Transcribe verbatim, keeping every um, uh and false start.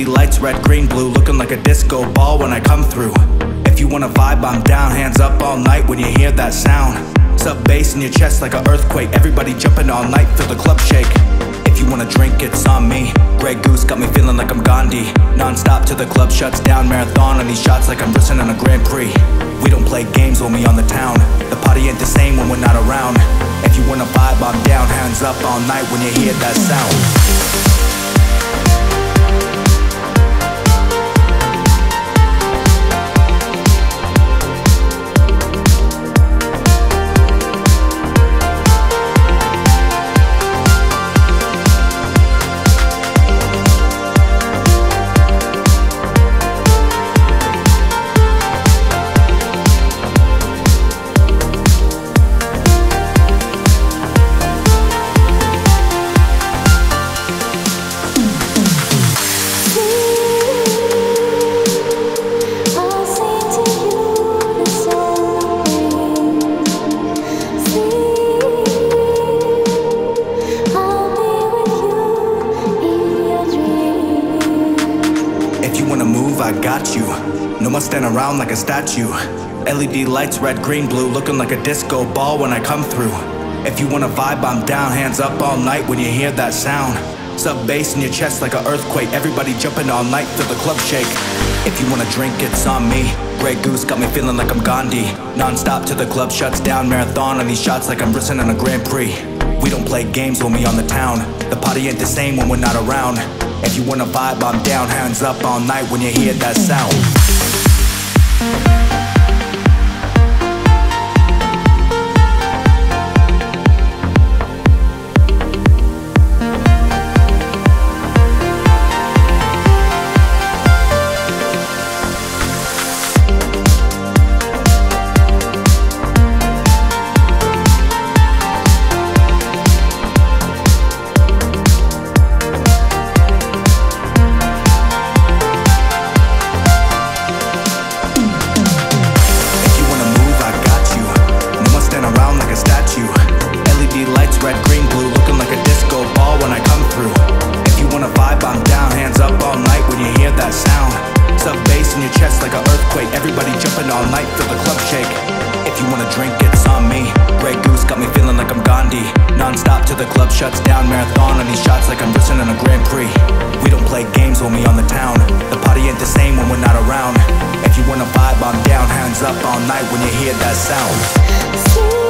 D lights, red, green, blue, looking like a disco ball when I come through. If you wanna vibe, I'm down, hands up all night when you hear that sound. Sub bass in your chest like an earthquake, everybody jumping all night, feel the club shake. If you wanna drink, it's on me. Grey Goose got me feeling like I'm Gandhi. Non-stop till the club shuts down, marathon on these shots like I'm racing on a Grand Prix. We don't play games when we on the town. The party ain't the same when we're not around. If you wanna vibe, I'm down, hands up all night when you hear that sound. I got you. No more stand around like a statue. L E D lights, red, green, blue, looking like a disco ball when I come through. If you wanna vibe, I'm down, hands up all night when you hear that sound. Sub bass in your chest like an earthquake, everybody jumping all night, feel the club shake. If you wanna drink, it's on me. Grey Goose got me feeling like I'm Gandhi. Non-stop till the club shuts down, marathon on these shots like I'm racing on a Grand Prix. We don't play games when we on the town. The party ain't the same when we're not around. If you wanna vibe, I'm down, hands up all night when you hear that sound. Red, green, blue, looking like a disco ball when I come through. If you wanna vibe, I'm down, hands up all night when you hear that sound. Sub bass in your chest like an earthquake, everybody jumping all night, feel the club shake. If you wanna drink, it's on me. Grey Goose got me feeling like I'm Gandhi. Non-stop till the club shuts down, marathon on these shots like I'm racing on a Grand Prix. We don't play games when we on the town. The party ain't the same when we're not around. If you wanna vibe, I'm down, hands up all night when you hear that sound.